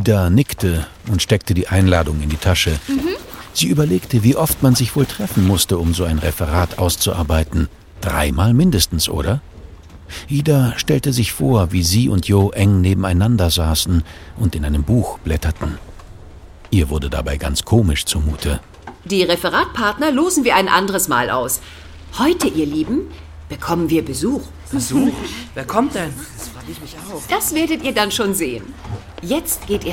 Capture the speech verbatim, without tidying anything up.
Ida nickte und steckte die Einladung in die Tasche. Mhm. Sie überlegte, wie oft man sich wohl treffen musste, um so ein Referat auszuarbeiten. Dreimal mindestens, oder? Ida stellte sich vor, wie sie und Jo eng nebeneinander saßen und in einem Buch blätterten. Ihr wurde dabei ganz komisch zumute. Die Referatpartner losen wir ein anderes Mal aus. Heute, ihr Lieben, bekommen wir Besuch. Besuch? Wer kommt denn? Das frage ich mich auch. Das werdet ihr dann schon sehen. Jetzt geht ihr